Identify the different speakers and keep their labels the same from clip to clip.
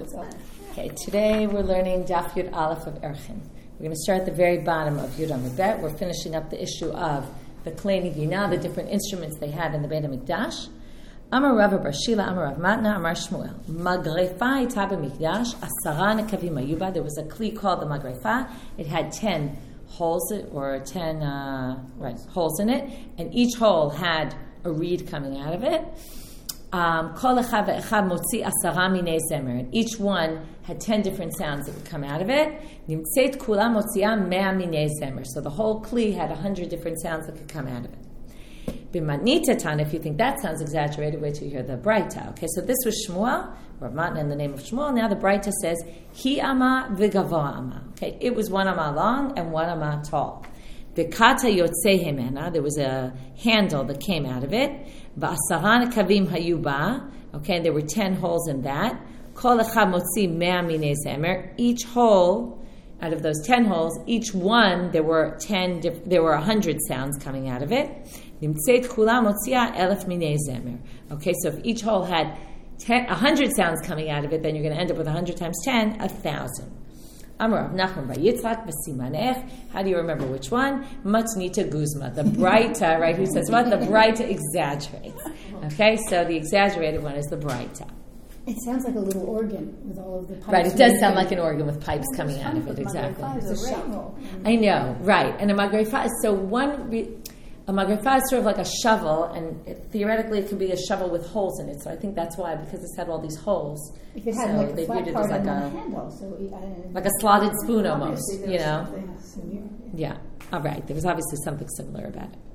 Speaker 1: Okay, today we're learning Daf Yud Aleph of Erchin. We're going to start at the very bottom of Yud Amud Bet. We're finishing up the issue of the Klei Nigina, the different instruments they had in the Beit HaMikdash. Amar Rav Bar Shila, Amar Rav Matna, Amar Shmuel. Magrefa Hita b'Mikdash, Asara Nekavim Hayuba. There was a kli called the Magrefa. It had 10 holes, or 10 holes in it, and each hole had a reed coming out of it. Each one had 10 different sounds that would come out of it. So the whole kli had 100 different sounds that could come out of it. If you think that sounds exaggerated, wait till you hear the Braita. Okay, so this was Shmuel, Rav Matna in the name of Shmuel. Now the Braita says, Hi ama v'gavoa ama. Okay, it was 1 ama long and 1 ama tall. V'kata yotzei hemena, there was a handle that came out of it. V'asara nekavim hayuba, okay, there were 10 holes in that. Kol echad motzi mea minei zemer. Each hole, out of those 10 holes, each one, there were 100 sounds coming out of it. Nimtzeit chula motzia elef minei zemer. Okay, so if each hole had 100 sounds coming out of it, then you're going to end up with 100 times 10, 1,000. Amar Rav Nachman bar Yitzchak b'simanech. How do you remember which one? Matnita Guzma, the Braita, right? Who says what? The Braita exaggerates. Okay, so the exaggerated one is the Braita.
Speaker 2: It sounds like a little organ with all of the pipes.
Speaker 1: Right, it does sound like an organ with pipes coming out of it, exactly.
Speaker 2: It's a shovel.
Speaker 1: I know, right. And a magrefa is a magrefa is sort of like a shovel, and theoretically it could be a shovel with holes in it. So I think that's why, because it's had all these holes.
Speaker 2: If it had
Speaker 1: so
Speaker 2: like
Speaker 1: they
Speaker 2: a flat
Speaker 1: viewed it
Speaker 2: part
Speaker 1: as like
Speaker 2: on
Speaker 1: a
Speaker 2: the handle,
Speaker 1: like a slotted spoon almost, you know.
Speaker 2: Yeah.
Speaker 1: All right. There was obviously something similar about it.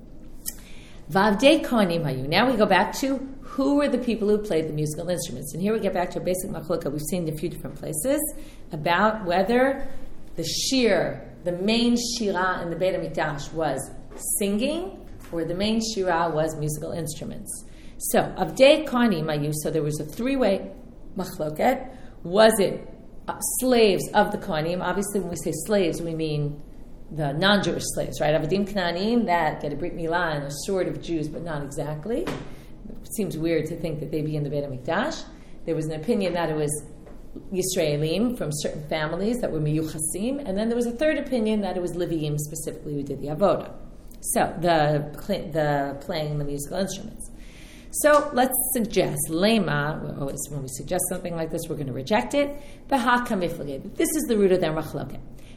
Speaker 1: Vavdei kohanim hayu. Now we go back to who were the people who played the musical instruments, and here we get back to a basic machloka we've seen in a few different places about whether the shir, the main shira in the Beit HaMikdash was singing, or the main shira was musical instruments. So, Avdei Kohanim Hayu, so there was a three-way machloket. Was it slaves of the Kohanim? Obviously, when we say slaves, we mean the non-Jewish slaves, right? Avadim Kananim, that get a Brit Milah and are sort of Jews, but not exactly. It seems weird to think that they'd be in the Beit HaMikdash. There was an opinion that it was Yisraelim from certain families that were Miyuchasim, and then there was a third opinion that it was Leviim specifically who did the Avodah. So, the playing the musical instruments. So, let's suggest, Lema, when we suggest something like this, we're going to reject it. This is the root of their machloket.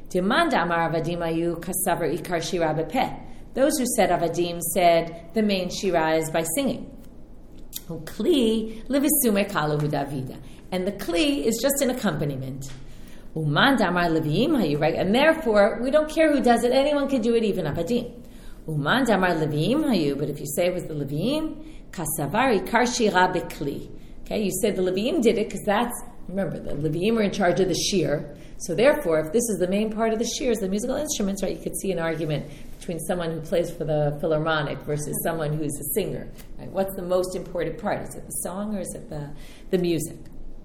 Speaker 1: Those who said Avadim said the main shira is by singing. And the kli is just an accompaniment. And therefore, we don't care who does it. Anyone can do it, even Avadim. But if you say it was the Leviim, kasavari karshira bekli. Okay, you said the Leviim did it because remember, the Leviim are in charge of the shir. So therefore, if this is the main part of the shir, is the musical instruments, right? You could see an argument between someone who plays for the Philharmonic versus someone who's a singer. Right? What's the most important part? Is it the song or is it the music?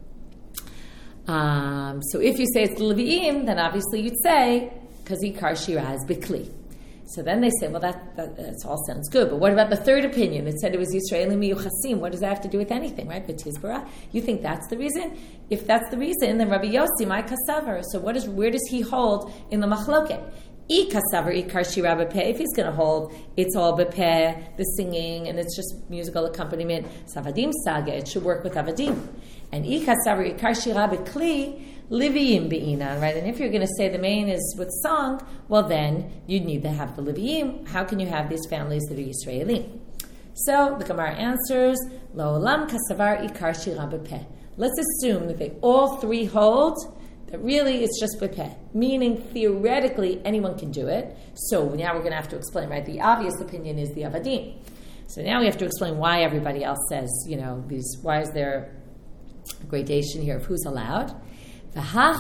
Speaker 1: So if you say it's the Leviim, then obviously you'd say kazikar shira is bekli. So then they say, well, that all sounds good, but what about the third opinion that said it was Yisraelim Miyuchasim? What does that have to do with anything, right? B'tizbara, you think that's the reason? If that's the reason, then Rabbi Yossi, my kasavar. So where does he hold in the machloket? I kasavar ikar shira b'peh. If he's going to hold, it's all b'peh, the singing, and it's just musical accompaniment. Savadim saga, it should work with avadim. And I kasavar ikar shira b'kli. Leviim be'inan, right? And if you're going to say the main is with song, well then you'd need to have the Leviim. How can you have these families that are Yisraelim? So the Gemara answers, La'olam kasavar ikar shira b'peh. Let's assume that they all three hold that really it's just b'peh, meaning theoretically anyone can do it. So now we're going to have to explain, right? The obvious opinion is the Avadim. So now we have to explain why everybody else says, why is there a gradation here of who's allowed? The whole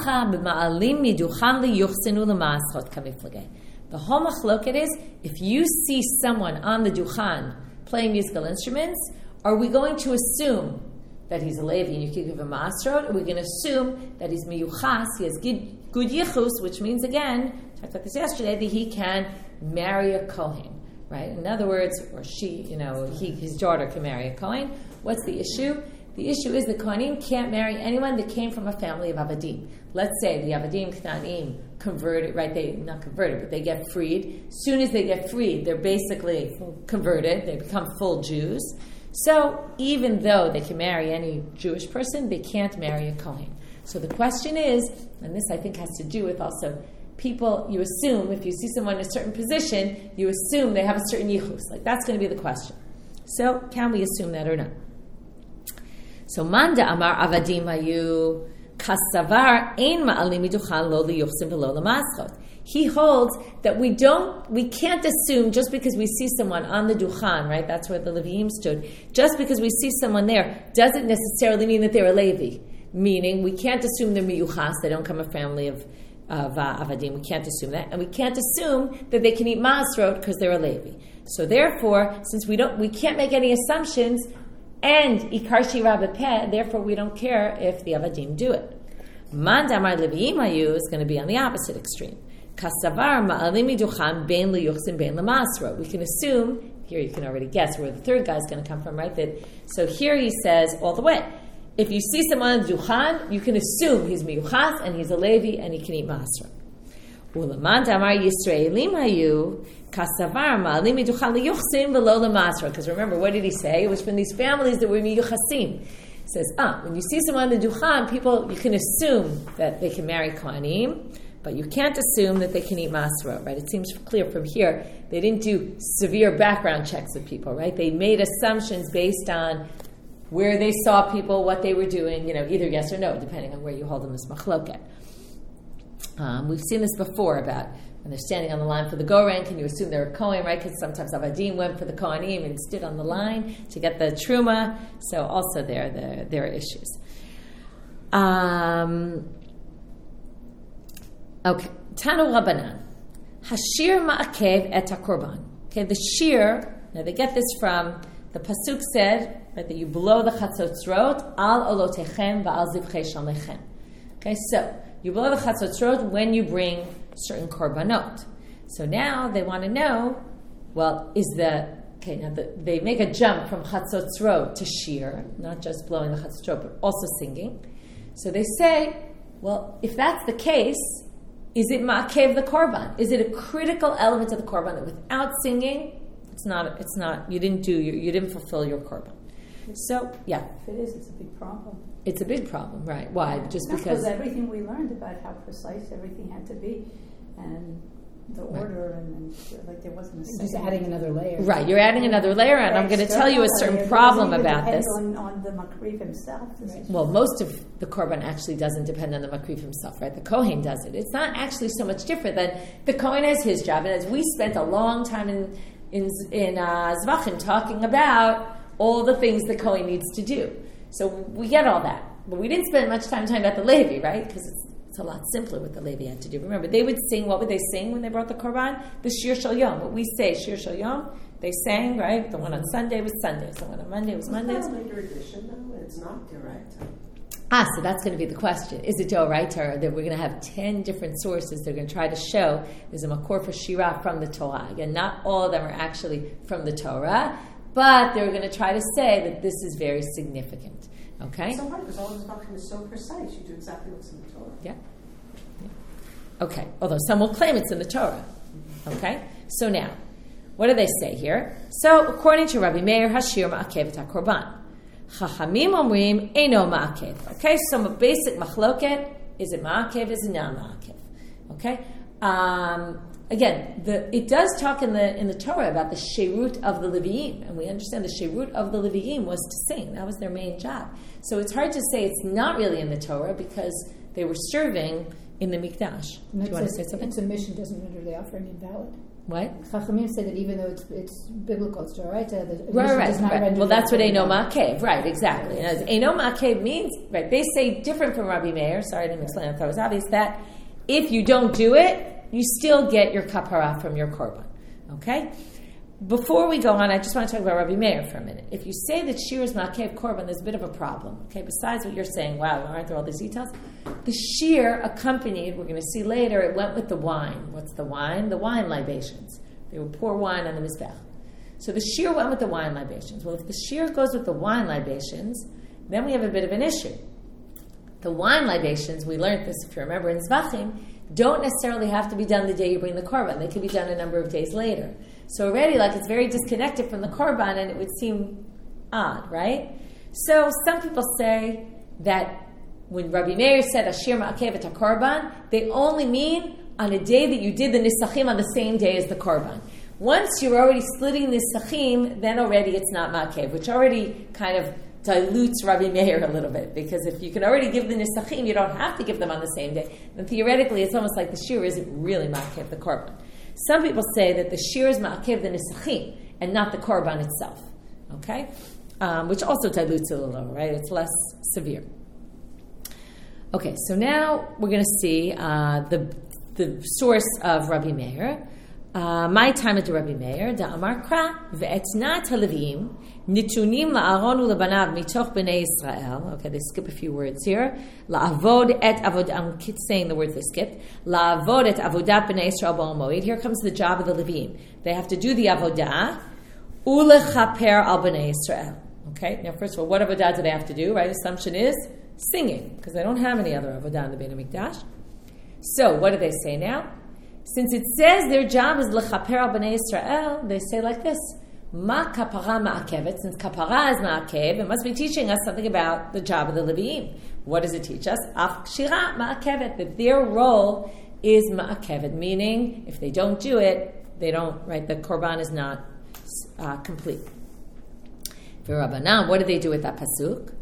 Speaker 1: machloket is, if you see someone on the duchan playing musical instruments, are we going to assume that he's a Levi and you can give him ma'asrot? Or are we going to assume that he's miyuchas, he has good yichus, which means, again, talked about this yesterday, that he can marry a kohen, right? In other words, or she, his daughter can marry a kohen. What's the issue? The issue is the Kohanim can't marry anyone that came from a family of Avadim. Let's say the Avadim K'na'anim converted, right? They not converted, but they get freed. As soon as they get freed, they're basically converted. They become full Jews. So even though they can marry any Jewish person, they can't marry a Kohen. So the question is, and this I think has to do with also people, you assume, if you see someone in a certain position, you assume they have a certain yichus. Like, that's going to be the question. So, can we assume that or not? So, Manda Amar Avadim Hayu Kasavar Ein Ma'alim Miduchan Lo Liyuchsim V'Lo Lamaschot. He holds that we can't assume just because we see someone on the Duchan, right? That's where the Leviim stood. Just because we see someone there doesn't necessarily mean that they're a Levi. Meaning, we can't assume they're miyuchas, they don't come a family of avadim. We can't assume that, and we can't assume that they can eat masrot because they're a Levi. So therefore, since we can't make any assumptions, and ikar shira b'peh, therefore we don't care if the avadim do it. Man damar leviim hayu is going to be on the opposite extreme. Kasavar ma'alim miduchan bein liyuchsim bein lamasrot. We can assume here. You can already guess where the third guy is going to come from, right? So here he says all the way. If you see someone on the Duchan, you can assume he's miyuchas and he's a Levi and he can eat masra. Ulamant amar Yisraelim hayu kasavar ma'alim miduchan liyuchsim v'lo lamasra. Because remember, what did he say? It was from these families that were miyuchasim. He says, when you see someone on the Duchan, you can assume that they can marry Kohanim, but you can't assume that they can eat masra, right? It seems clear from here. They didn't do severe background checks with people, right? They made assumptions based on where they saw people, what they were doing, either yes or no, depending on where you hold them as machloket. We've seen this before about when they're standing on the line for the Goren, can you assume they're a Kohen, right? Because sometimes Avadim went for the Kohanim and stood on the line to get the Truma. So also there are issues. Okay. Tanu Rabbanan. Hashir ma'akev et hakorban. Okay, the shir, now they get this from, the Pasuk said, right, that you blow the chatzotzrot al olotechem va'al zivchei shamlechem. Okay, so you blow the chatzotzrot when you bring certain korbanot. So now they want to know, well, they make a jump from chatzotzrot to shir, not just blowing the chatzotzrot, but also singing. So they say, well, if that's the case, is it ma'akev the korban? Is it a critical element of the korban that without singing, it's not. You didn't fulfill your korban. So yeah.
Speaker 2: If it is, it's a big problem.
Speaker 1: It's a big problem, right? Why? Just because
Speaker 2: everything we learned about how precise everything had to be, and the order, and like there wasn't a just adding another layer.
Speaker 1: Right, you're adding another layer, and I'm going to tell you a certain problem about this.
Speaker 2: On the makriv himself.
Speaker 1: Well, most of the korban actually doesn't depend on the makriv himself, right? The kohen does it. It's not actually so much different than the kohen has his job, and as we spent a long time in Zvachim talking about all the things the kohen needs to do. So we get all that. But we didn't spend much time talking about the Levi, right? Because it's a lot simpler what the Levi had to do. Remember, they would sing, what would they sing when they brought the Korban? The Shir Shel Yom. What we say, Shir Shel Yom, they sang, right? The one on Sunday was Sundays. The one on Monday was Mondays.
Speaker 3: It's not a later edition, though. It's not direct.
Speaker 1: So that's going to be the question. Is it Doraita, or that we're going to have 10 different sources they're going to try to show there's a makor for Shira from the Torah. Again, not all of them are actually from the Torah, but they're going to try to say that this is very significant. Okay?
Speaker 3: So hard, because all this doctrine is so precise. You do exactly what's in the Torah.
Speaker 1: Yeah. Okay. Although some will claim it's in the Torah. Okay? So now, what do they say here? So, according to Rabbi Meir, Hashir ma'akev et HaKorban. Chachamim omrim eino ma'akev. Okay, so a basic machloket, is it ma'akev, is it not ma'akev? Okay? Again, it does talk in the Torah about the sherut of the Leviim, and we understand the sherut of the Leviim was to sing. That was their main job. So it's hard to say it's not really in the Torah because they were serving in the Mikdash. Do you want to say something?
Speaker 2: It's a mission, doesn't render the offering invalid.
Speaker 1: What?
Speaker 2: Chachamim said that even though it's biblical, it's Doraita, the
Speaker 1: right.
Speaker 2: does not render.
Speaker 1: Well, that's what Eino Ma'akev, right? Exactly. And Eino Ma'akev means, right? They say different from Rabbi Meir. Sorry, I didn't explain. I thought it was obvious that if you don't do it, you still get your kapara from your korban. Okay? Before we go on, I just want to talk about Rabbi Meir for a minute. If you say that shir is ma'akev korban, there's a bit of a problem. Okay? Besides what you're saying, wow, aren't there all these details? The shir accompanied, we're going to see later, it went with the wine. What's the wine? The wine libations. They would pour wine on the mizbech. So the shir went with the wine libations. Well, if the shir goes with the wine libations, then we have a bit of an issue. The wine libations, we learned this, if you remember, in Zvachim, don't necessarily have to be done the day you bring the korban. They could be done a number of days later. So already, it's very disconnected from the korban, and it would seem odd, right? So some people say that when Rabbi Meir said Ashir Ma'akev et HaKorban, they only mean on a day that you did the Nisachim on the same day as the korban. Once you're already splitting the Nisachim, then already it's not Ma'akev, which already kind of dilutes Rabbi Meir a little bit, because if you can already give the Nisachim, you don't have to give them on the same day. And theoretically, it's almost like the Shir isn't really Ma'akev the korban. Some people say that the Shir is Ma'akev the Nisachim and not the korban itself. Okay? Which also dilutes it a little, right? It's less severe. Okay, so now we're going to see the source of Rabbi Meir. My time at Rabbi Meir, da Amar Kra, ve'etnat haLevim, nitunim la'aron u'lebanav mitoch b'nei Yisrael. Okay, they skip a few words here. La'avod et avodah, I'm saying the words they skipped. La'avod et avodat b'nei Yisrael b'ol moed. Here comes the job of the Levim. They have to do the avodah, u'lechaper al b'nei Yisrael. Okay, now first of all, what avodah do they have to do, right? Assumption is singing, because they don't have any other avodah in the Beit HaMikdash. So, what do they say now? Since it says their job is lechaper al b'nei Yisrael, they say like this: Ma kapara ma'akevet. Since kapara is ma'akev, it must be teaching us something about the job of the Levim. What does it teach us? Af kshira ma'akevet, that their role is ma'akevet, meaning if they don't do it, they don't. Right, the korban is not complete. For Rabbanan, what do they do with that pasuk?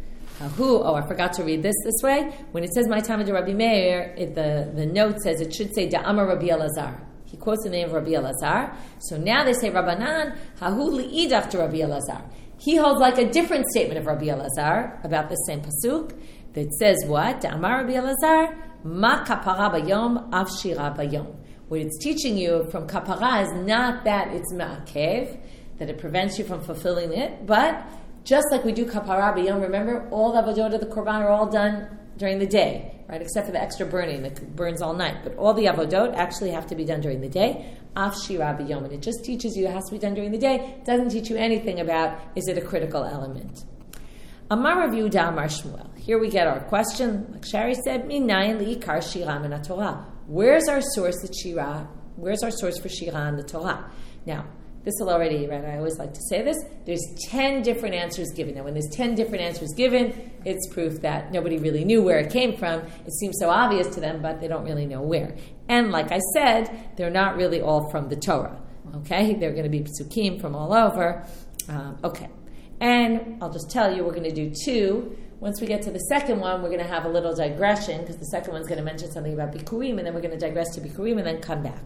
Speaker 1: I forgot to read this way. When it says my time of Rabbi Meir, the note says it should say Da'amar Rabbi Elazar. He quotes the name of Rabbi Elazar. So now they say Rabbanan, Hahu li'idach to Rabbi Elazar. He holds like a different statement of Rabbi Elazar about the same pasuk that says what? Da'amar Rabbi Elazar, ma kapara bayom, av shira bayom. What it's teaching you from kapara is not that it's ma'akev, that it prevents you from fulfilling it, but just like we do kapara b'yom, remember, all the avodot of the korban are all done during the day, right? Except for the extra burning that burns all night. But all the avodot actually have to be done during the day. Af shira b'yom. And it just teaches you it has to be done during the day. It doesn't teach you anything about, is it a critical element? Amar Rav Yehuda Amar Shmuel. Here we get our question. Like Shari said, Minayin li'ikar shira min Torah. Where's our source for shira? Where's our source for shira in the Torah? Now, this will already, right, I always like to say this, there's 10 different answers given. Now, when there's 10 different answers given, it's proof that nobody really knew where it came from. It seems so obvious to them, but they don't really know where. And like I said, they're not really all from the Torah, okay? They're going to be psukim from all over. Okay. And I'll just tell you, we're going to do 2. Once we get to the second one, we're going to have a little digression, because the second one's going to mention something about Bikurim, and then we're going to digress to Bikurim and then come back.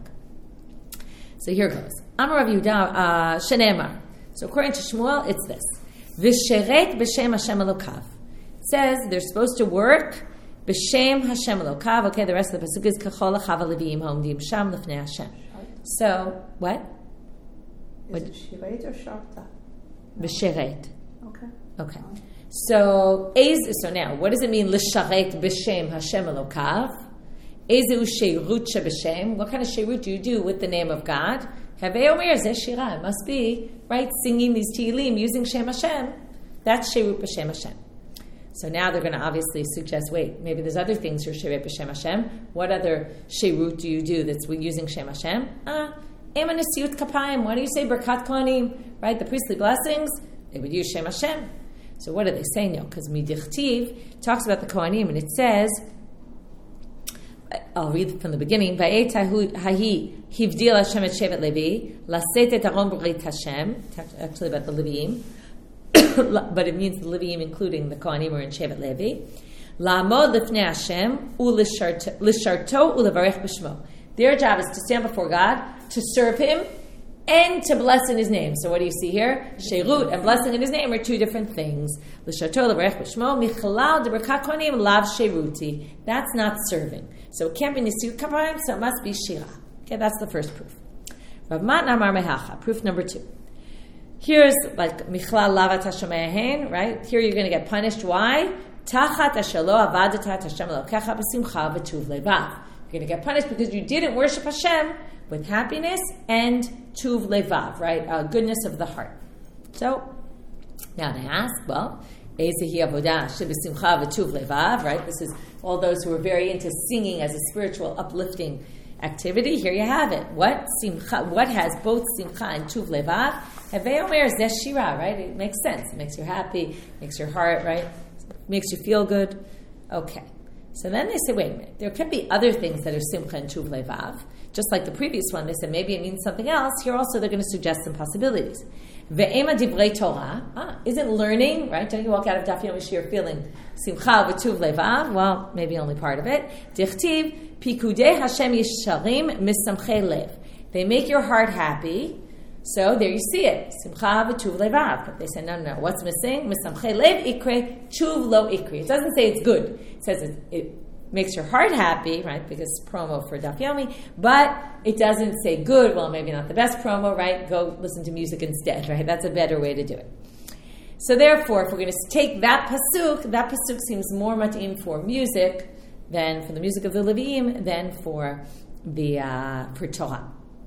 Speaker 1: So here goes. Amar Rav Yehuda Shenemar. So according to Shmuel, it's this: V'sheret b'shem Hashem Elokav. It says they're supposed to work b'shem Hashem Elokav. Okay, the rest of the pasuk is Kachol Achav Levim Homdim Sham Lefnei Hashem. So what?
Speaker 2: Is it sheret or sharta?
Speaker 1: B'sheret.
Speaker 2: Okay.
Speaker 1: So now, what does it mean? L'sharet b'shem Hashem Elokav. Ezeu sheirut shebeshem. What kind of sheirut do you do with the name of God? Havei omer zeh shira. It must be, right, singing these Tehillim using Shem Hashem. That's sheirut b'shem Hashem. So now they're going to obviously suggest, wait, maybe there's other things you're sheirut b'shem Hashem. What other sheirut do you do that's using Shem Hashem? Ema nesiyut kapayim. Why do you say Birkat Kohanim? Right, the priestly blessings, they would use Shem Hashem. So what are they saying now? Because Midichtiv talks about the Kohanim, and it says, I'll read from the beginning. Va'et hahi hivdil Hashem et shevet Levi laset et Aron b'rit Hashem. Actually, about the Leviim, but it means the Leviim, including the Kohanim, are in shevet Levi. La'amod lifnei Hashem u'lisharto u'levarech b'shmo. Their job is to stand before God, to serve Him, and to bless in His name. So what do you see here? Sheirut and blessing in His name are 2 different things. L'sharto u'levarech b'shmo michalal de'berkat kohanim lav sheiruti. That's not serving. So it can't be nisiyut kapayim, so it must be shira. Okay, that's the first proof. Rav Matna Amar Mehacha, proof number 2. Here's like michlal lavat hashamayehen, right? Here you're going to get punished. Why? Tachat asher lo avadat Hashem Elokecha b'simcha v'tuv levav. You're going to get punished because you didn't worship Hashem with happiness and tuv levav, right? Goodness of the heart. So now they ask, well, Ezehi avodah shebesimcha v'tuv levav, right? This is all those who are very into singing as a spiritual uplifting activity. Here you have it. What has both simcha and tuv levav? Hevei omer zeh shira, right? It makes sense. It makes you happy, makes your heart, right? Makes you feel good. Okay. So then they say, wait a minute. There could be other things that are simcha and tuv levav. Just like the previous one, they said maybe it means something else. Here also they're going to suggest some possibilities. Ve'ema divrei Torah. Isn't learning, right? Don't you walk out of Daf Yomi Shir feeling simcha v'tuv levav? Well, maybe only part of it. Dichtiv pikudei Hashem yisharim misamchei lev. They make your heart happy. So there you see it. Simcha v'tuv levav. But they say, no. What's missing? Misamchei lev ikre, tuv lo ikre. It doesn't say it's good. It says it makes your heart happy, right? Because promo for Daf Yomi, but it doesn't say good. Well, maybe not the best promo, right? Go listen to music instead, right? That's a better way to do it. So therefore, if we're going to take that pasuk seems more mat'im for music than for the music of the Leviim than for the for Torah.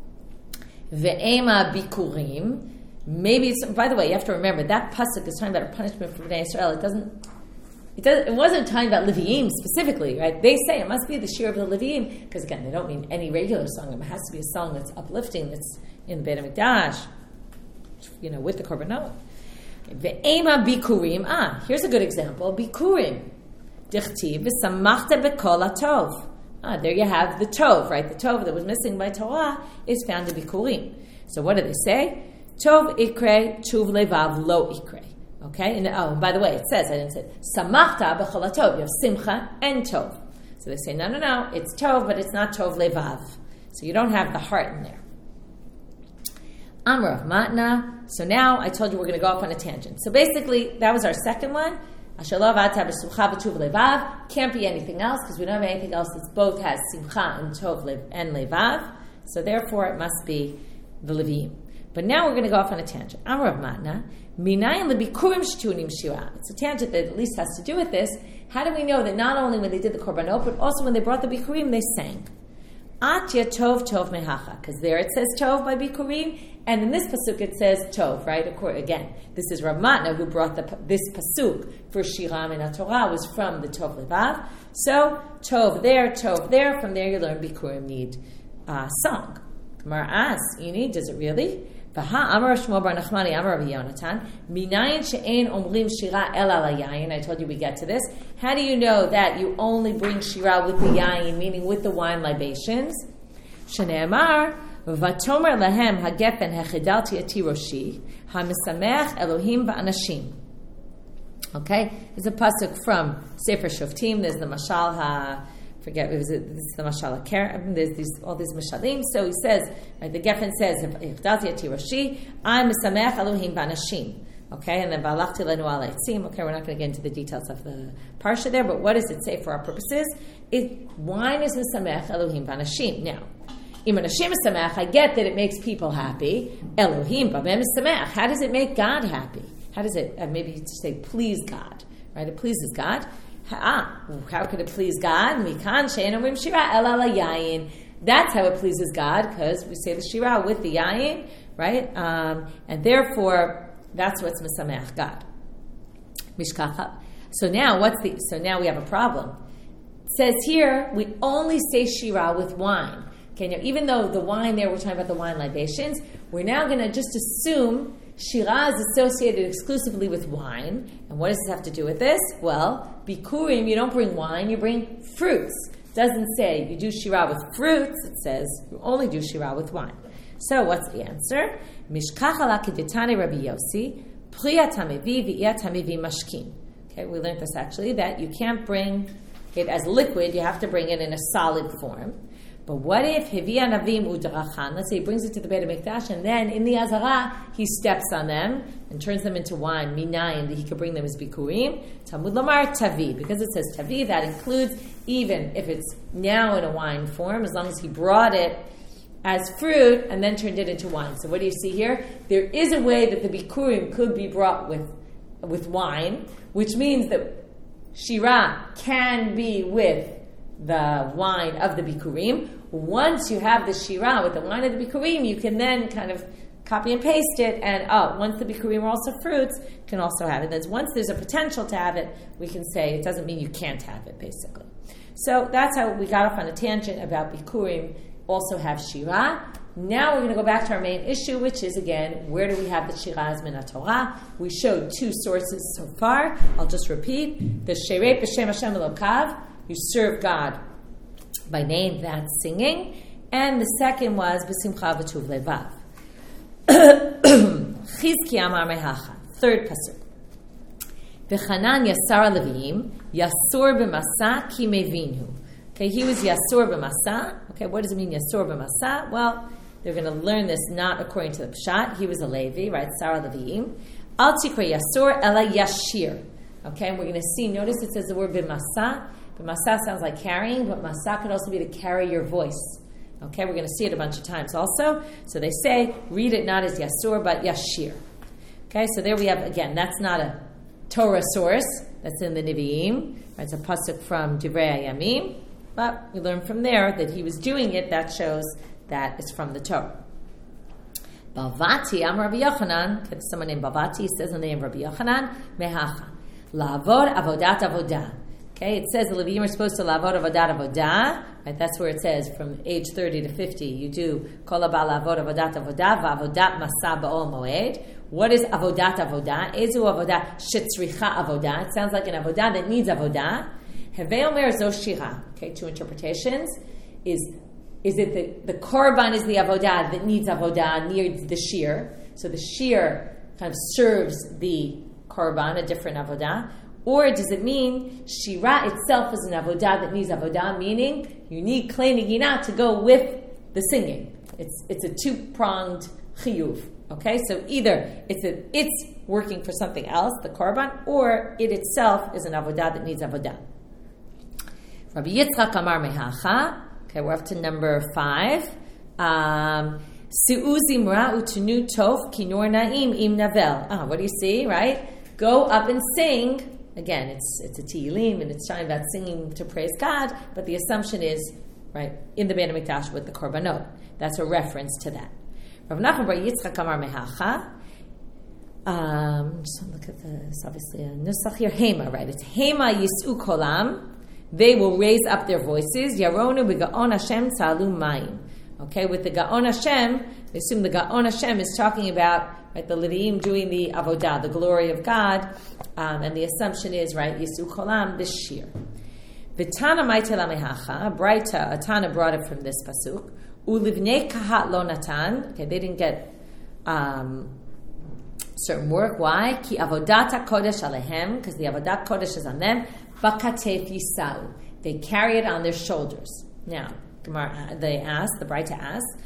Speaker 1: Ve'ema bikurim. Maybe it's, by the way, you have to remember that pasuk is talking about a punishment for Bnei Israel. It wasn't talking about Leviim specifically, right? They say it must be the shir of the Leviim, because again, they don't mean any regular song. It has to be a song that's uplifting, that's in the Beit HaMikdash, with the korbanot. Ve'ema bikurim. Here's a good example. Bikurim. Dichtiv v'samachta b'kol hatov. There you have the tov, right? The tov that was missing by Torah is found in bikurim. So what do they say? Tov ikre, tuv levav lo ikre. Okay, and by the way, it says, I didn't say, samachta b'chol hatov. You have simcha and tov. So they say, no, it's tov, but it's not tov levav. So you don't have the heart in there. Amar of Matna. So now I told you we're going to go off on a tangent. So basically, that was our second one. Asher lo avata b'simcha v'tuv levav. Can't be anything else, because we don't have anything else that both has simcha and tov and levav. So therefore, it must be the Leviim. But now we're going to go off on a tangent. Amar of Matna. Minayin lebikurim shtunim shira. It's a tangent that at least has to do with this. How do we know that not only when they did the korbanot, but also when they brought the bikurim, they sang? Atya tov tov mehacha. Because there it says tov by bikurim, and in this pasuk it says tov, right? Again, this is Rav Matna who brought this pasuk for shira min Torah was from the tov levav. So tov there. From there you learn bikurim need song. Gemara asks, does it really? I told you we get to this. How do you know that you only bring shira with the yayin, meaning with the wine libations? Shneimar v'tomer lahem hagefen hechidalti eti roshi hamisamech Elohim va'anashim. Okay, there's a pasuk from Sefer Shoftim. There's the mashal this is the mashal HaKerem. There's all these mashalim. So he says, right, the Geffen says, I'm mesamech Elohim v'anashim. Okay, and then v'alachti lenu al ha'etzim. Okay, we're not going to get into the details of the parsha there, but what does it say for our purposes? Wine is mesamech Elohim v'anashim. Now, im anashim mesamech, I get that it makes people happy. Elohim b'mem mesamech. How does it make God happy? How does it, maybe you say, please God, right? It pleases God. How could it please God? That's how it pleases God, because we say the shira with the yayin, right? And therefore, that's what's mesamech God. Mishkacha. So now we have a problem. It says here we only say shira with wine. Okay, now even though the wine there, we're talking about the wine libations, we're now going to just assume shira is associated exclusively with wine. And what does this have to do with this? Well, bikurim, you don't bring wine, you bring fruits. It doesn't say you do shira with fruits, it says you only do shira with wine. So what's the answer? Mishkach ala kedetani Rabbi Yossi, priyat hamevi v'iyat hamevi mashkin. Okay, we learned this actually, that you can't bring it as liquid, you have to bring it in a solid form. But what if Hivia Navim Udrachan? Let's say he brings it to the Beit HaMikdash, and then in the Azara he steps on them and turns them into wine. Minayin, that he could bring them as bikurim. Talmud Lamar Tavi, because it says Tavi, that includes even if it's now in a wine form, as long as he brought it as fruit and then turned it into wine. So what do you see here? There is a way that the bikurim could be brought with wine, which means that shira can be with the wine of the bikurim. Once you have the shira with the wine of the bikurim, you can then kind of copy and paste it, and once the bikurim are also fruits, you can also have it. Then once there's a potential to have it, we can say it doesn't mean you can't have it, basically. So that's how we got off on a tangent about bikurim also have shira. Now we're going to go back to our main issue, which is, again, where do we have the shira as min Torah? We showed 2 sources so far. I'll just repeat. The Sherei B'Shem Hashem Elokav, you serve God by name, that's singing. And the second was B'Simcha V'Tuv Levav. Chizki Amar Mehacha, third pasuk. V'Chanan Yasar Leviim, Yasur B'Masa Ki Mevinu. Okay, he was Yasur B'Masa. Okay, what does it mean, Yasur B'Masa? Well, they're going to learn this not according to the Pshat. He was a Levi, right? Sarah Leviim. Al Tikra Yasur Ela Yashir. Okay, and we're going to see, notice it says the word B'Masa. B'Masa sounds like carrying, but Masa could also be to carry your voice. Okay, we're going to see it a bunch of times also. So they say, read it not as Yasur, but Yashir. Okay, so there we have, again, that's not a Torah source. That's in the Nevi'im. It's a pasuk from Divrei Hayamim. But we learn from there that he was doing it. That shows that it's from the Torah. Bavati, Am Rabbi Yochanan, someone named Bavati says in the name of Rabbi Yochanan, Mehacha, Lavod Avodat Avodah. Okay, it says the Leviim are supposed to lavod avodat avodah. Right, that's where it says from age 30 to 50, you do kol haba lavod avodat avodah va'avodat masa ba'ol moed. What is avodat avodah? Ezu avodah shetzricha avodah. It sounds like an avodah that needs avodah. Hevei omer zo shira. Okay, 2 interpretations. Is it the korban is the avodah that needs avodah, needs the shir? So the shir kind of serves the korban, a different avodah. Or does it mean shira itself is an avodah that needs avodah, meaning you need klei nigina to go with the singing? It's a 2-pronged chiyuv. Okay, so either it's working for something else, the korban, or it itself is an avodah that needs avodah. Rabbi Yitzchak Amar Mehacha. Okay, we're up to number 5. Si'u zimra utenu tof kinor na'im im navel. What do you see, right? Go up and sing. Again, it's a Tehillim, and it's talking about singing to praise God, but the assumption is, right, in the Beit HaMikdash with the korbanot. That's a reference to that. Rav Nachman bar Yitzchak Amar Mehacha. Just look at this, obviously, a nusach here, Hema, right? It's Hema Yis'u Kolam. They will raise up their voices. Yaronu b'Gaon Hashem tza'alu mayim. Okay, with the Gaon Hashem, they assume the Gaon Hashem is talking about, right, the Leviim doing the avodah, the glory of God, and the assumption is, right, Yis'u Kolam, this shir. V'tana ma'itela mehacha, Braita, a Tana brought it from this pasuk. Ulivnei kahat lo natan. Okay, they didn't get certain work. Why? Ki avodat kodesh alehem, because the avodat kodesh is on them. Bakatef yisau. They carry it on their shoulders. Now, they ask, the Braita asks,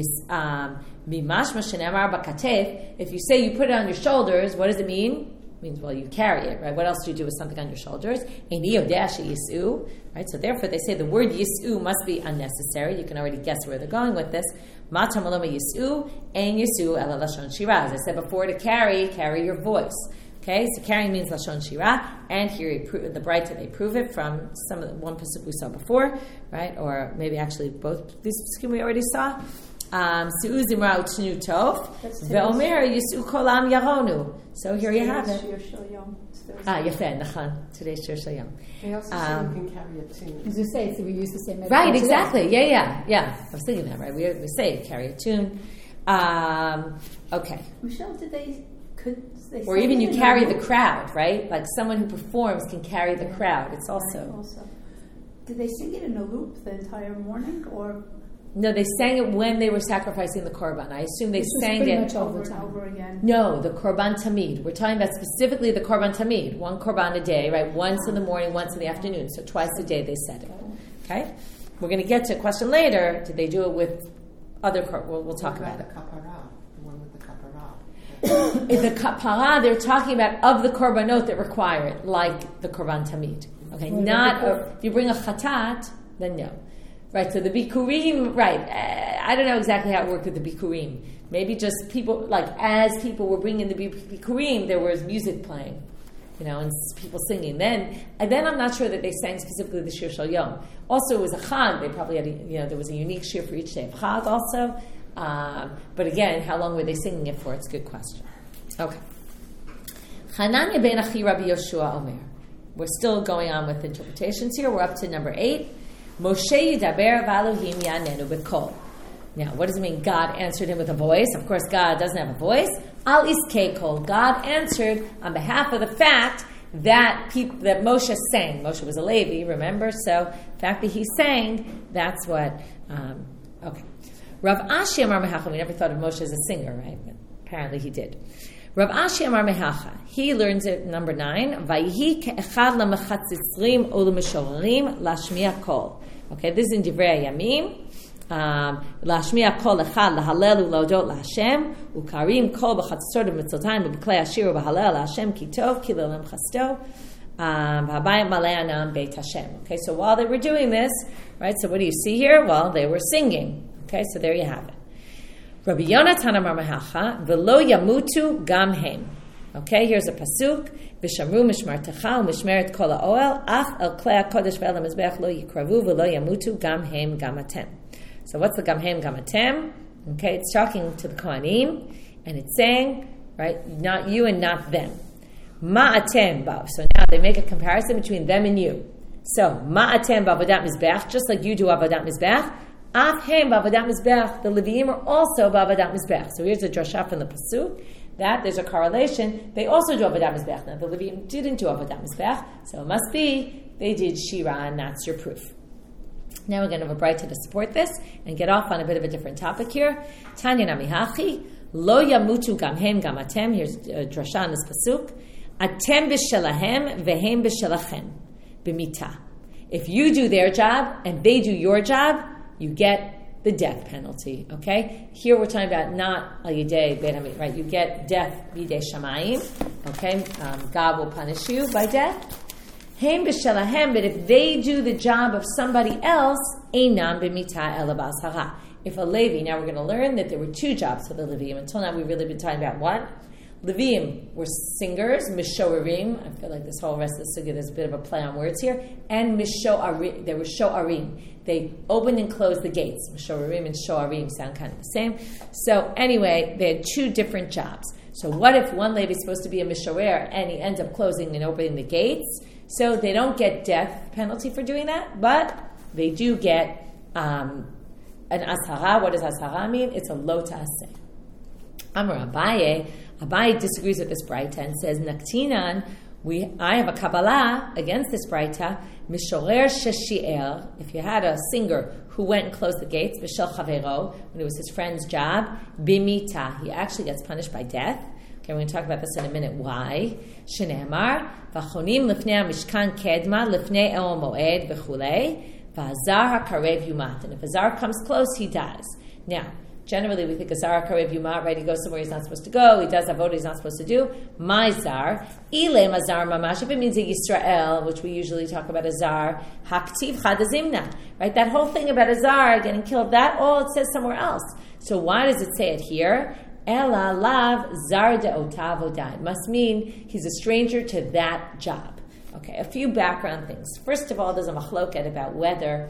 Speaker 1: if you say you put it on your shoulders, what does it mean? It means, well, you carry it, right? What else do you do with something on your shoulders? Right? So therefore, they say the word yisu must be unnecessary. You can already guess where they're going with this. Matam aloma yisu, and yisu ela lashon shira. As I said before, to carry your voice. Okay, so carrying means lashon shira, and here the Braita, they prove it from one pasuk we saw before, right? Or maybe actually both these pasukim we already saw. Si'u zimra utnu tov, ve'omer yisu kolam yaronu. So here you have it. Yafeh, nachan. Today's Shir Shal Yom.
Speaker 3: They also say you can carry a tune.
Speaker 2: As you say, so we use the same method.
Speaker 1: Right, exactly. Yeah. I was thinking that, right? We say carry a tune. Okay.
Speaker 2: Michelle, did they?
Speaker 1: Or even you carry the crowd, right? Like someone who performs can carry the crowd. It's also.
Speaker 2: Did they sing it in a loop the entire morning, or?
Speaker 1: No, they sang it when they were sacrificing the korban. I assume they sang it
Speaker 2: much over and over again.
Speaker 1: No, the korban tamid. We're talking about specifically the korban tamid. 1 korban a day, right? Once in the morning, once in the afternoon. So twice a day they said it. Okay? We're going to get to a question later. Did they do it with other korban? We'll talk about it.
Speaker 3: The kapara, the one with the kapara.
Speaker 1: In the kapara, they're talking about of the korbanot that require it, like the korban tamid. Okay, if you bring a chatat, then no. Right, so the bikurim, right, I don't know exactly how it worked with the bikurim. Maybe just people, like as people were bringing the bikurim, there was music playing, and people singing. Then I'm not sure that they sang specifically the Shir Shal Yom. Also, it was a Chag. They probably had, there was a unique shir for each day of Chag also. But again, how long were they singing it for? It's a good question. Okay. Hananya ben Achi Rabbi Yoshua Omer. We're still going on with interpretations here. We're up to number 8. Moshe yidaber v'Elohim yanenu b'kol. Now, what does it mean? God answered him with a voice. Of course, God doesn't have a voice. Al iskei kol. God answered on behalf of the fact that that Moshe sang. Moshe was a Levi, remember? So the fact that he sang, that's what. Okay. Rav Ashi Amar Mehacha. We never thought of Moshe as a singer, right? But apparently he did. Rav Ashi Amar Mehacha. He learns it number 9. Vayihi ke'echad lamechatzitzrim o lemeshorerim lashmiya kol. Okay, this is in Divrei Yamim. Lashmiya kol echad lahalel u'laudot laHashem ukarim kol b'chatzitzot u'mitzotayim u'b'klei ashir u'b'halel laHashem ki tov ki le'olam chasto v'habayim malei anam beit Hashem. Okay, so while they were doing this, right, so what do you see here? Well, they were singing. Okay, so there you have it. Rabbi Yonatan Amar Mehacha v'lo yamutu gam hem. Okay, here's a pasuk. V'shamru mishmartecha u'mishmeret kol ha'oel ach el klei hakodesh ve'el hamizbeach lo yikravu v'lo yamutu gam hem gam atem. So what's the gam hem gam atem? Okay, it's talking to the Kohanim, and it's saying, right, not you and not them. Ma atem bav. So now they make a comparison between them and you. So ma atem ba'avodat mizbeach, just like you do avodat mizbeach. Af hem ba'avodat mizbeach. The Leviim are also ba'avodat mizbeach. So here's a drasha from the pasuk that there's a correlation. They also do avodat mizbeach. Now the Leviim didn't do avodat mizbeach, so it must be they did shira, and that's your proof. Now we're going to have a braita to support this and get off on a bit of a different topic here. Tanya namihachi lo yamutu gam hem gam atem. Here's a drasha in this pasuk. Atem b'shelahem vehem b'shelachem b'mita. If you do their job and they do your job, you get the death penalty. Okay? Here we're talking about not al yidei beit hamikdash, right? You get death b'idei shamayim. Okay? God will punish you by death. Hem b'shelahem, but if they do the job of somebody else, einam b'mita ela b'asara. If a Levi, now we're going to learn that there were 2 jobs for the Leviim. Until now, we've really been talking about what? Leviim were singers, mishoarim. I feel like this whole rest of the sugya, there's a bit of a play on words here. And mishoarim, they were shoarim. They opened and closed the gates. Mishoarim and shoarim sound kind of the same. So anyway, they had 2 different jobs. So what if one Levi is supposed to be a mishoer and he ends up closing and opening the gates? So they don't get death penalty for doing that, but they do get an ashara. What does ashara mean? It's a lo ta'aseh. Amar Abaye. Abaye disagrees with this braita and says, Naktinan, I have a Kabbalah against this braita, Mishorer sheshi'er, if you had a singer who went and closed the gates, B'shel Chavero, when it was his friend's job, Bimita, he actually gets punished by death. Okay, we're going to talk about this in a minute. Why? Shneimar, V'chonim lifnei mishkan kedma, lifnei el moed, v'chulei, v'azar hakarev yumat. And if a zar comes close, he dies. Now, generally, we think a zar karev yumat, right? He goes somewhere he's not supposed to go. He does avodah he's not supposed to do. My zar, ile mazar mamash. If it means a Yisrael, which we usually talk about a zar, haktiv chadazimna, right? That whole thing about a zar getting killed, that all it says somewhere else. So why does it say it here? Ela lav zar de'otav odah. It must mean he's a stranger to that job. Okay, a few background things. First of all, there's a machloket about whether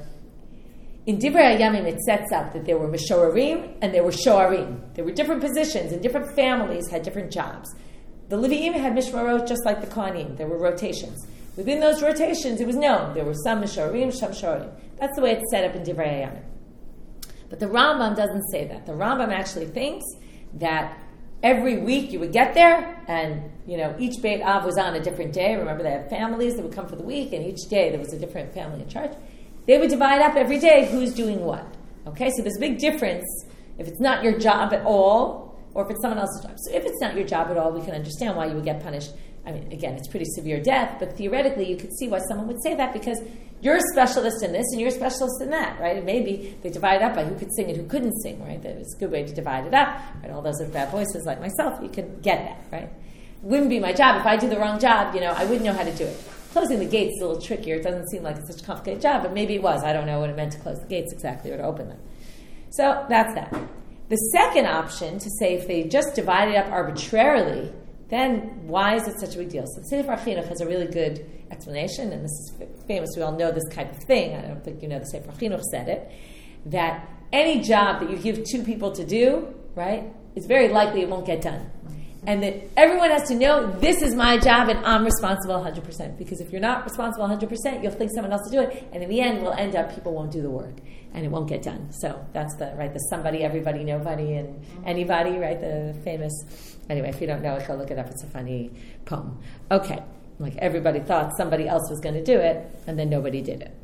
Speaker 1: in Divrei Yamim, it sets up that there were Mishoarim and there were Shoarim. There were different positions and different families had different jobs. The Leviim had Mishmarot just like the Kohanim. There were rotations. Within those rotations, it was known. There were some Mishoarim, some Shoarim. That's the way it's set up in Divrei Yamim. But the Rambam doesn't say that. The Rambam actually thinks that every week you would get there and, each Beit Av was on a different day. Remember, they had families that would come for the week and each day there was a different family in charge. They would divide up every day who's doing what. Okay, so there's a big difference if it's not your job at all or if it's someone else's job. So if it's not your job at all, we can understand why you would get punished. I mean, again, it's pretty severe death, but theoretically you could see why someone would say that because you're a specialist in this and you're a specialist in that, right? And maybe they divide it up by who could sing and who couldn't sing, right? It's a good way to divide it up. Right? All those with bad voices like myself, you can get that, right? It wouldn't be my job. If I did the wrong job, I wouldn't know how to do it. Closing the gates is a little trickier. It doesn't seem like it's such a complicated job, but maybe it was. I don't know what it meant to close the gates exactly or to open them. So that's that. The second option to say if they just divide it up arbitrarily, then why is it such a big deal? So the Sefer Chinuch has a really good explanation, and this is famous. We all know this type of thing. I don't think the Sefer Chinuch said it, that any job that you give two people to do, right, it's very likely it won't get done. And that everyone has to know, this is my job and I'm responsible 100%. Because if you're not responsible 100%, you'll think someone else will do it. And in the end, we'll end up, people won't do the work. And it won't get done. So that's the somebody, everybody, nobody, and anybody, right? The famous, anyway, if you don't know it, go look it up. It's a funny poem. Okay. Like everybody thought somebody else was going to do it, and then nobody did it.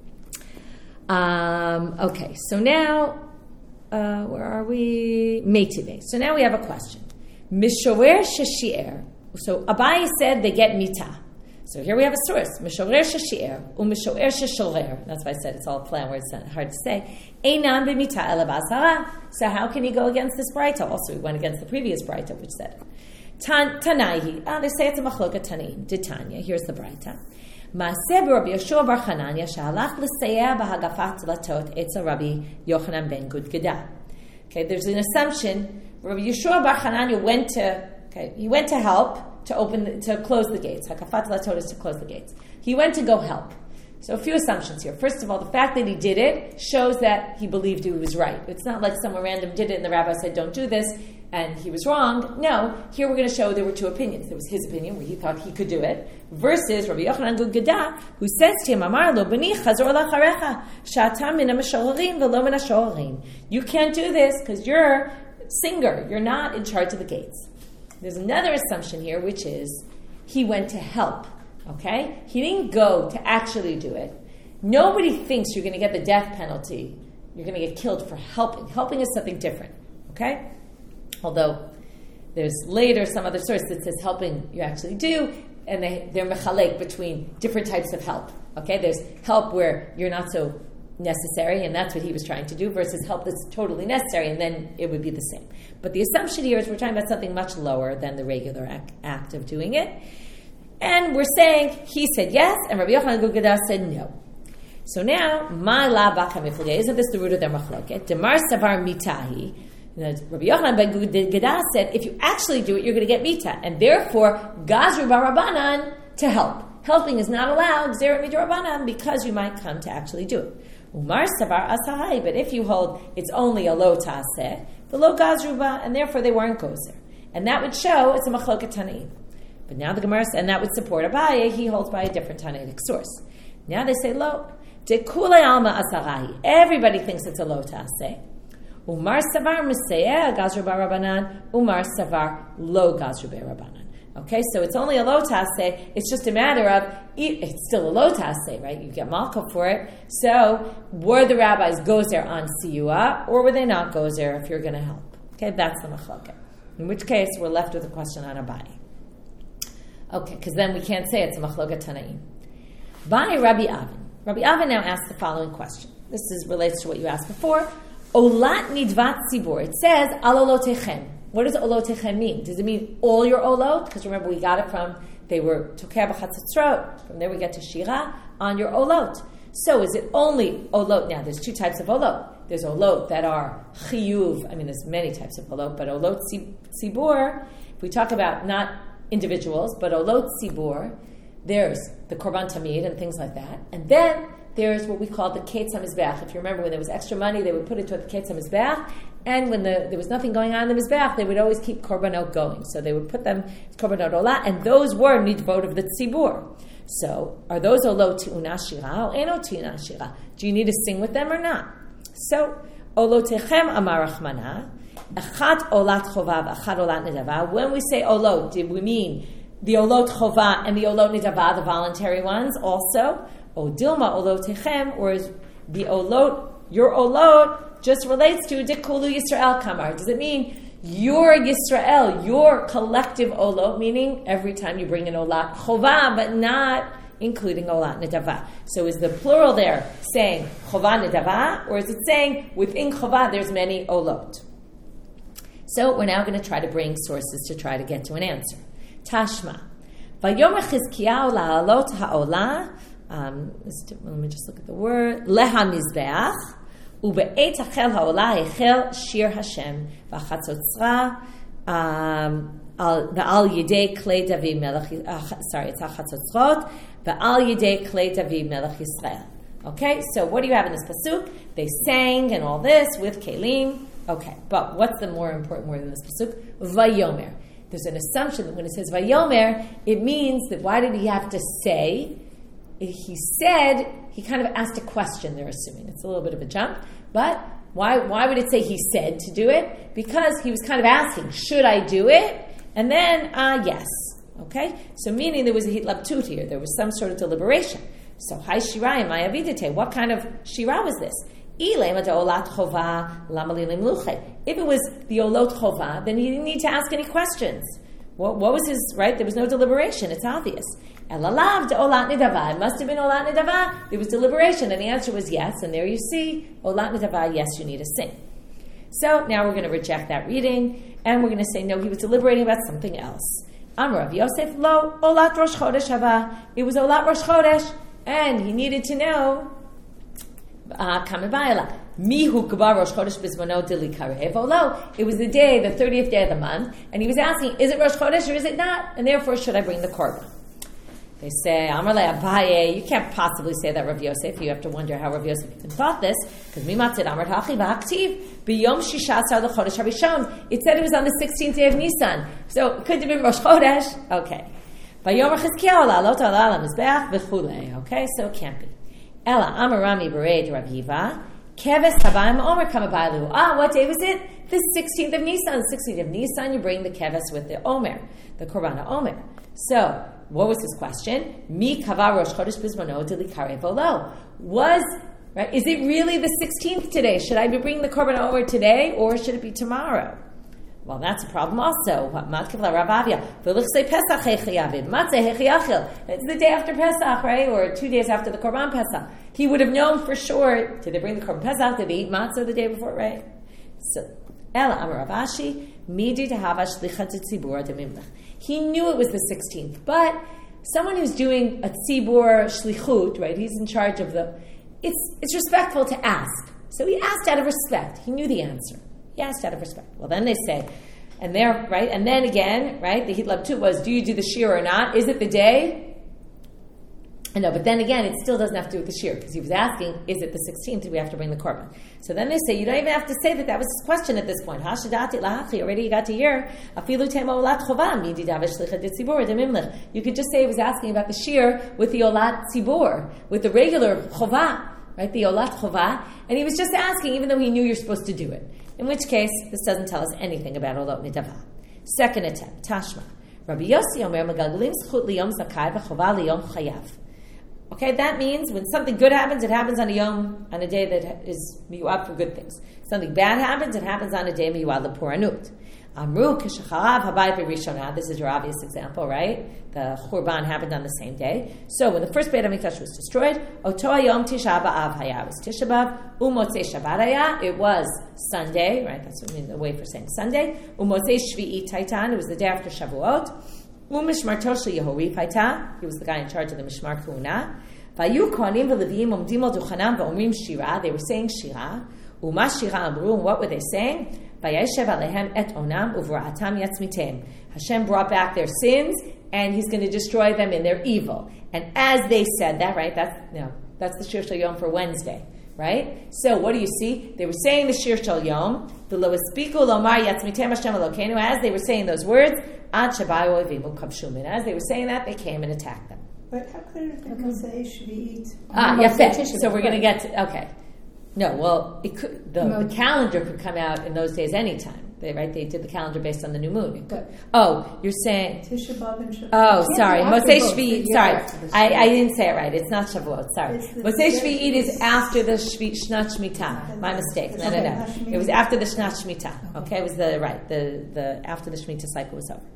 Speaker 1: Okay. So now, where are we? Meitive. So now we have a question. Mishorer sheshi'er. So Abaye said they get mita. So here we have a source. Mishorer sheshi'er u'mishorer sheshorer. That's why I said it's all plan words. It's hard to say. Einan b'mita ela b'asara. So how can he go against this braita? Also, he went against the previous braita, which said Tanaihi. They say it's a machloka tanaim. Titania. Here's the braita. Maaseh b'Rabbi Yeshua bar Chananya shehalach l'seiah b'hagafat latot etza Rabbi Yochanan ben Gudgada. Okay, there's an assumption. Rabbi Yeshua bar Chananya went to help to close the gates. Hakafat latot is to close the gates. He went to go help. So a few assumptions here. First of all, the fact that he did it shows that he believed he was right. It's not like someone random did it and the rabbi said, don't do this, and he was wrong. No, here we're going to show there were two opinions. There was his opinion, where he thought he could do it, versus Rabbi Yochanan Gudgada, who says to him, Amar lo b'ni chazor lacharecha, sha'atam min ha'mashorerim v'lo min ha'shorerim. You can't do this because you're singer. You're not in charge of the gates. There's another assumption here, which is he went to help. Okay? He didn't go to actually do it. Nobody thinks you're going to get the death penalty. You're going to get killed for helping. Helping is something different. Okay? Although there's later some other source that says helping you actually do, and they're mechalek between different types of help. Okay? There's help where you're not so necessary, and that's what he was trying to do, versus help that's totally necessary, and then it would be the same. But the assumption here is we're talking about something much lower than the regular act of doing it. And we're saying he said yes, and Rabbi Yochanan Gudgada said no. So now, ma la baka miflage, isn't this the root of their machloket? Demar savar mitahi. Rabbi Yochanan ben Gudgada said, if you actually do it, you're going to get mita, and therefore gazru barabanan to help. Helping is not allowed, zeret midrabanan, because you might come to actually do it. Umar savar asahai, but if you hold it's only a lo taseh, the lo gazruba, and therefore they weren't gozer, and that would show it's a machloket tanaim. But now the Gemara, and that would support Abaye, he holds by a different Tanaitic source. Now they say, lo, de kulei alma asarahi. Everybody thinks it's a lo taseh. Umar savar misayeh gazru barabanan, umar savar lo gazru barabanan. Okay, so it's only a lo taseh. It's just a matter of, it's still a lo taseh, right? You get malka for it. So, were the rabbis gozer on siyua, or were they not gozer if you're going to help? Okay, that's the machloket. In which case, we're left with a question on Abaye. Okay, because then we can't say it's a machloket tanaim. By Rabbi Avin. Rabbi Avin now asks the following question. This relates to what you asked before. Olat nidvat tzibur. It says al olotechem. What does olotechem mean? Does it mean all your olot? Because remember, we got it from they were tokeh b'chatzatzrot. From there we get to shira on your olot. So is it only olot? Now there's two types of olot. There's olot that are chiyuv. I mean, there's many types of olot, but olot tzibur. If we talk about not individuals, but olot tzibur, there's the korban tamid and things like that, and then there's what we call the ketz hamizbeach. If you remember, when there was extra money, they would put it to the ketz hamizbeach, and when there was nothing going on in the mizbeach, they would always keep korbanot going. So they would put them korbanot olah, and those were nidvot of the tzibur. So are those olot ti'una shira or eno ti'una shira? Do you need to sing with them or not? So olotechem amar Rachmana. Achat olat chova, achat olat nedava. When we say olot, do we mean the olot chova and the olot nedava, the voluntary ones also? O dilma olotechem, or is the olot, your olot, just relates to dikulu Yisrael kamar? Does it mean your Yisrael, your collective olot, meaning every time you bring an olat chova, but not including olat nedava? So is the plural there saying chova nedava, or is it saying within chova there's many olot? So we're now going to try to bring sources to try to get to an answer. Tashma. Vayomer Chizkiyahu la'alot ha'olah. Let me just look at the word. Leha mizbeach. Ube'et hachel ha'olah hechel shir Hashem. V'chatzotzra. Ve'al yidei klei David melech. Sorry, it's ha'chatzotzrot. Ve'al yidei klei David melech Yisrael. Okay, so what do you have in this pasuk? They sang and all this with kelim. Okay, but what's the more important word in this pasuk? Vayomer. There's an assumption that when it says Vayomer, it means that why did he have to say? He said, he kind of asked a question, they're assuming. It's a little bit of a jump, but why would it say he said to do it? Because he was kind of asking, should I do it? And then, yes. Okay? So meaning there was a hitlabtut here. There was some sort of deliberation. So, Hai Shirah and Maya Vidite. What kind of Shirah was this? If it was the Olot Chova, then he didn't need to ask any questions. What was his, right? There was no deliberation. It's obvious. Elalav de Olat Nidava. It must have been Olat Nidava. There was deliberation, and the answer was yes. And there you see, Olat Nidava, yes, you need to sing. So now we're going to reject that reading, and we're going to say, no, he was deliberating about something else. Amar Rav Yosef, lo, Olat Rosh Chodesh hava. It was Olat Rosh Chodesh, and he needed to know, Mihu Kabar Rosh Chodesh Bismano Dili Karev. Although it was the day, the 30th day of the month, and he was asking, is it Rosh Chodesh or is it not? And therefore, should I bring the korban? They say, Amar le Abaye, you can't possibly say that, Rav Yosef. You have to wonder how Rav Yosef even thought this, because Mimatzid Amar Hachi V'Aktiv B'Yom Shishasar L'Chodesh HaRishon. It said it was on the 16th day of Nisan, so it couldn't have been Rosh Chodesh. Okay. V'Yom Chizkiyahu La'alot Ala Mizbeach V'Chulei. Okay, so it can't be. Ella Amarami Bered Rav Yiva Keves Habayim Omer Kamabaylu. What day was it? The 16th of Nisan. The 16th of Nisan, you bring the Keves with the Omer, the Korban Omer. So, what was his question? Mi Kavar Rosh Chodesh Bismano Dili Karev Olo. Right? Is it really the 16th today? Should I be bringing the Korban Omer today, or should it be tomorrow? Well, that's a problem also. It's the day after Pesach, right? Or 2 days after the Korban Pesach. He would have known for sure, did they bring the Korban Pesach? Did they eat matzah the day before, right? So, Ela Amar Ravashi, Midi Tehava Shlichat Tzibur Demimlech. He knew it was the 16th, but someone who's doing a Tzibur Shlichut, right? He's in charge of it's respectful to ask. So he asked out of respect. He knew the answer. He asked out of respect. Well, then they say, and there, right? And then again, right? The hitlabtut was, do you do the shear or not? Is it the day? No, but then again, it still doesn't have to do with the shear, because he was asking, is it the 16th? Do we have to bring the korban? So then they say, you don't even have to say that was his question at this point. Already you got to hear. You could just say he was asking about the shear with the olat tzibur, with the regular chovah, right? The olat chovah, and he was just asking, even though he knew you're supposed to do it. In which case, this doesn't tell us anything about olot nidava. Second attempt, Tashma. Rabbi Yossi Omer Megalgalim Zchut Liyom Zakai V'Chovah Liyom Chayav. Okay, that means when something good happens, it happens on a day that is miyuad for good things. Something bad happens, it happens on a day miyuad leporanut. Amru k'shacharav habayit b'rishonah. This is your obvious example, right? The Churban happened on the same day. So when the first Beit HaMikdash was destroyed, Oto Hayom Tisha B'Av Haya, it was Tisha B'Av. Umotzei Shabbat Haya, it was Sunday, right? That's what I mean, the way for saying Sunday. Umotzei Shvi'i Taitan, it was the day after Shavuot. Umishmarto Shel Yehorif Haita, he was the guy in charge of the Mishmar Kuhuna. Vayu Kohanim v'Levim omdim al duchanam v'omrim shira, they were saying shira. Uma shira amru, and what were they saying? Vayeshev alehem et onam uvrahatam yatzmitem. Hashem brought back their sins, and He's going to destroy them in their evil. And as they said that, right? That's the Shir Shel Yom for Wednesday, right? So what do you see? They were saying the Shir Shel Yom, v'lo espiku lomar yatzmitem Hashem Elokeinu. As they were saying those words, ad shabayu oivim ukavshum. And as they were saying that, they came and attacked them.
Speaker 2: But how could it say Shvi'it?
Speaker 1: Yes. So we're going to get to, okay. No, well, it could, the calendar could come out in those days anytime. They did the calendar based on the new moon. You're saying...
Speaker 2: Tisha B'Av and Shavuot.
Speaker 1: Oh, sorry. Motzei Shvi'it. Sorry. I didn't say it right. It's not Shavuot. Sorry. Motzei Shvi'it is after the Shnat Shemitah. My mistake. No. It was after the Shnat Shemitah. Okay, it was the after the Shemitah cycle was over.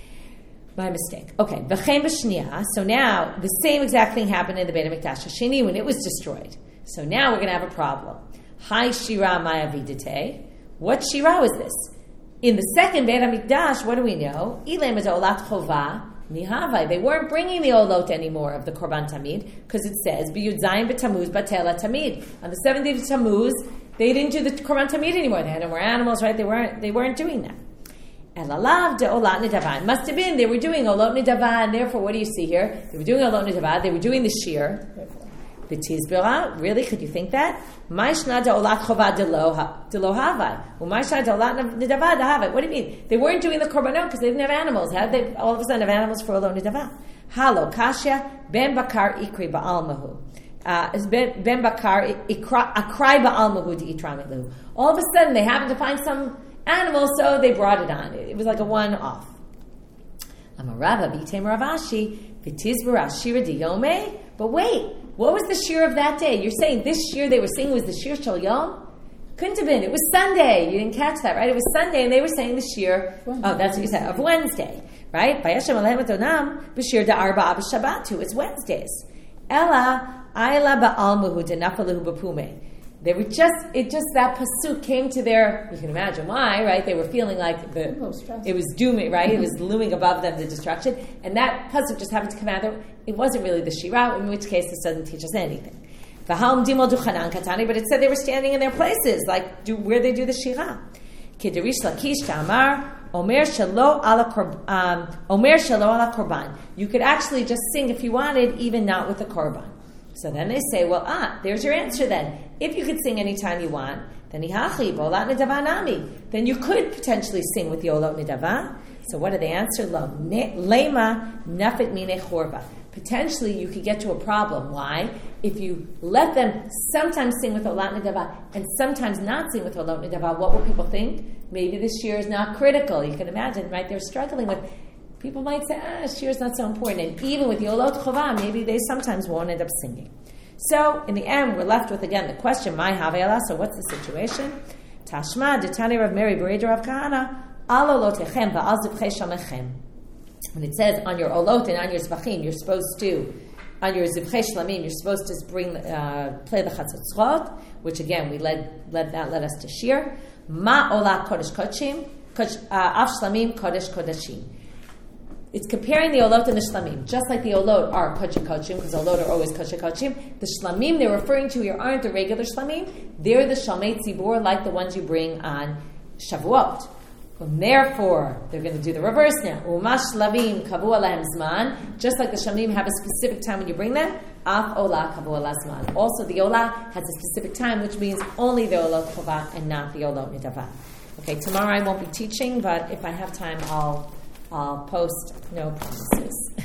Speaker 1: My mistake. Okay. V'chein b'shniya. So now, the same exact thing happened in the Beit HaMikdash Hasheni when it was destroyed. So now we're going to have a problem. Hai Shira Maya Vidite. What Shira was this? In the second Beit HaMikdash, what do we know? Ilem is Olat Chovah Mihavai. They weren't bringing the Olot anymore of the Korban Tamid, because it says, B'Yud Zayin B'Tamuz Batela Tamid. On the 7th day of Tammuz, they didn't do the Korban Tamid anymore. They had no more animals, right? They weren't doing that. Elalav de Olat Nidava. It must have been, they were doing Olot Nidava, and therefore, what do you see here? They were doing Olot Nidava, they were doing the Shir. V'tizbira, really? Could you think that? Ma'ishna da'olat chova delo havai. U'ma'ishna da'olat nidava dahavai. What do you mean? They weren't doing the korbanot because they didn't have animals. How did they all of a sudden have animals for olo nidava? Halo kasha ben bakar ikri ba'almahu. Ben bakar akrai ba'almahu di'itramilu. All of a sudden they happened to find some animal, so they brought it on. It was like a one-off. Amarava b'tem ravashi v'tizbara shira diyome. But wait, what was the shir of that day? You're saying this shir they were singing was the shir shel yom? Couldn't have been. It was Sunday. You didn't catch that, right? It was Sunday, and they were saying the shir. Oh, that's what you said, of Wednesday, right? Vayashem alehem etonam b'shir da'arba b'shabatu. It's Wednesdays. Ella ayla ba'almuhu denafaluhu b'pume. They were that pasuk came to their, you can imagine why, right? They were feeling like it was dooming, right? It was looming above them, the destruction. And that pasuk just happened to come out there. It wasn't really the shira, in which case this doesn't teach us anything. But it said they were standing in their places, like where they do the shira. Kederish Lakish Tamar, Omer Shalo ala korban. You could actually just sing if you wanted, even not with the korban. So then they say, well, there's your answer then. If you could sing anytime you want, then you could potentially sing with the Olot Nidava. So what do they answer? Lema nafik mine chorba. Potentially you could get to a problem. Why? If you let them sometimes sing with Olot Nidava and sometimes not sing with Olot Nidava, what will people think? Maybe this year is not critical. You can imagine, right? They're struggling with. People might say, shir is not so important. And even with Yolot Chova, maybe they sometimes won't end up singing. So, in the end, we're left with, again, the question, Mai Havela, so what's the situation? Tashma, Detani Rav Meri, Bereder Rav Kahana, Al Olotechem, Va'al Zivchei Shamechem. When it says, on your Olot and on your Zvachim, you're supposed to, on your Zivchei Shlamim, you're supposed to play the Chatzotzrot, which, again, we led us to shir. Ma Ola Kodesh Kodshim, Av Shlamim Kodesh Kodashim. It's comparing the Olot and the Shlamim. Just like the Olot are Kodesh Kodshim, because Olot are always Kodesh Kodshim, the Shlamim they're referring to here aren't the regular Shlamim. They're the Shalmei Tzibur, like the ones you bring on Shavuot. And therefore, they're going to do the reverse now. Uma Shlamim Kavu Alahem Zman. Just like the Shlamim have a specific time when you bring them, Af Ola Kavu Ala Zman. Also, the Ola has a specific time, which means only the Olot Chova and not the Olot Nidava. Okay, tomorrow I won't be teaching, but if I have time, I'll post, no promises.